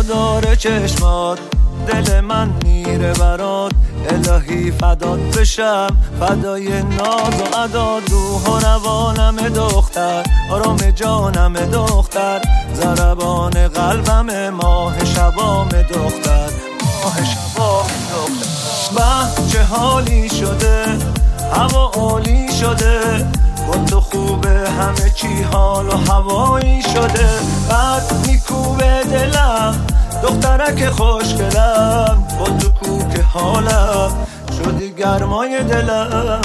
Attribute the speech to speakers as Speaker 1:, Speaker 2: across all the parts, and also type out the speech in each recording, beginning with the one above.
Speaker 1: داره چشمات، دل من میره برات، الهی فدات بشم، فدای ناز و عداد، روح و روانم دختر، آرام جانم دختر، ضربان قلبم، ماه شبام دختر، ماه شبام دختر. به چه حالی شده، هوا عالی شده، با تو خوبه همه چی حال و هوایی شده، بعد میکوبه دلم دخترک خوشگلم، با تو کوک حالم شدی گرمای دلم.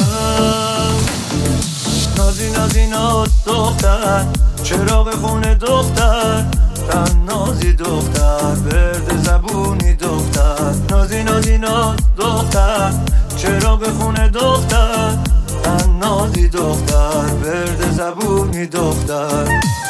Speaker 1: نازی نازی ناز دختر، چراغ خونه دختر، نازی دختر، برد زبونی دختر، نازی نازی ناز دختر، چراغ خونه دختر، نازی دختر، برد زبونی دختر.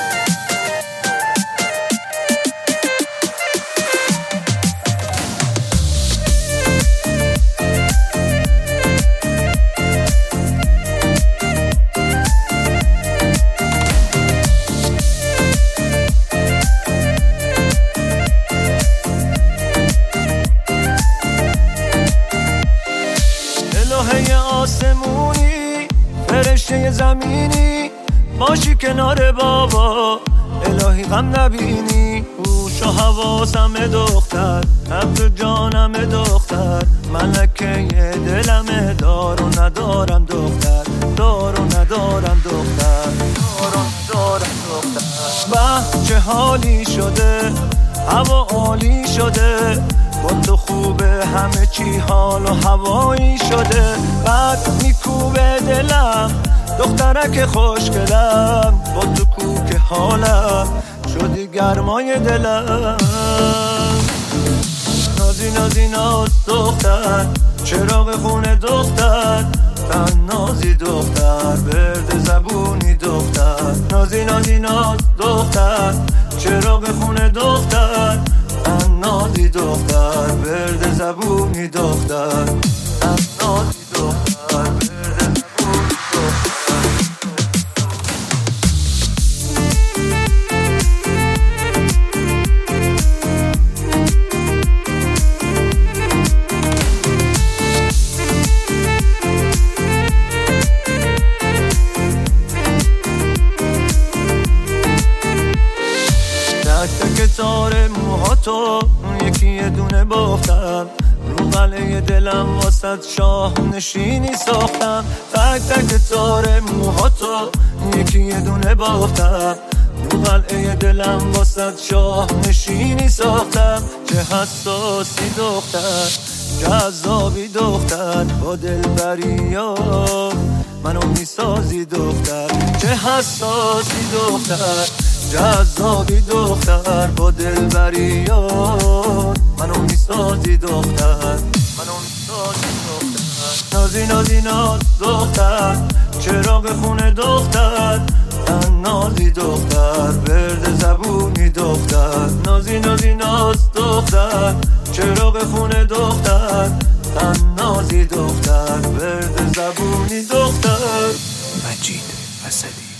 Speaker 1: الهه آسمونی، فرشته زمینی، باشی کنار بابا، الهی غم نبینی، هوش و حواسم دختر، نبض جانم دختر، ملکه دلم، دار و ندارم دختر، دار و ندارم دختر، دار و ندارم دختر. به چه حالی شده، هوا عالی شده، با تو خوبه همه چی حال و هوایی شده، بعد میکوبه دلم دخترک خوشگلم، با تو کوک حالم شدی گرمای دلم. نازی نازی ناز دختر، چراغ خونه دختر، نازی دختر، برد زبونی دختر، نازی نازی ناز دختر، چراغ خونه دختر، نازی دختر، برد زبونی دختر، نازی دختر، برد زبونی دختر. تک تک تار موهاتو یکی یه دونه بافتم، رو قلعه دلم واسد شاه نشینی ساختم، تک تک تار موهاتو یکی یه دونه بافتم، رو قلعه دلم واسد شاه نشینی ساختم. چه حساسی دختر، جذابی دختر، با دلبریات منو میسازی دختر، چه حساسی دختر، جذابی دختر، با دلبریات منو میسازی دختر، منو میسازی دختر. نازی نازی ناز دختر، چراغ خونه دختر، نازی دختر، برد زبونی دختر، نازی نازی ناز دختر، چراغ خونه دختر، نازی دختر، برد زبونی دختر.
Speaker 2: مجید اسدی.